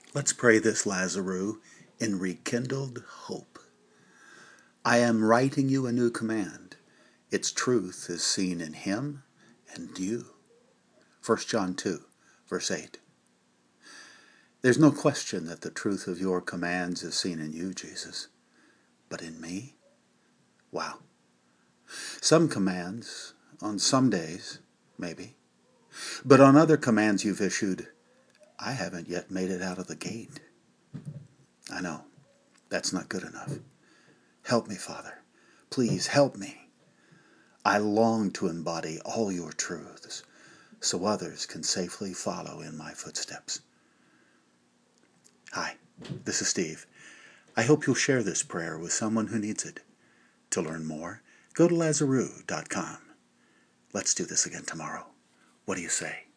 Let's pray this Lazarus in rekindled hope. I am writing you a new command. Its truth is seen in him and you. 1 John 2, verse 8. There's no question that the truth of your commands is seen in you, Jesus. But in me? Wow. Some commands, on some days, maybe. But on other commands you've issued, I haven't yet made it out of the gate. I know, that's not good enough. Help me, Father. Please help me. I long to embody all your truths so others can safely follow in my footsteps. Hi, this is Steve. I hope you'll share this prayer with someone who needs it. To learn more, go to Lazarus.com. Let's do this again tomorrow. What do you say?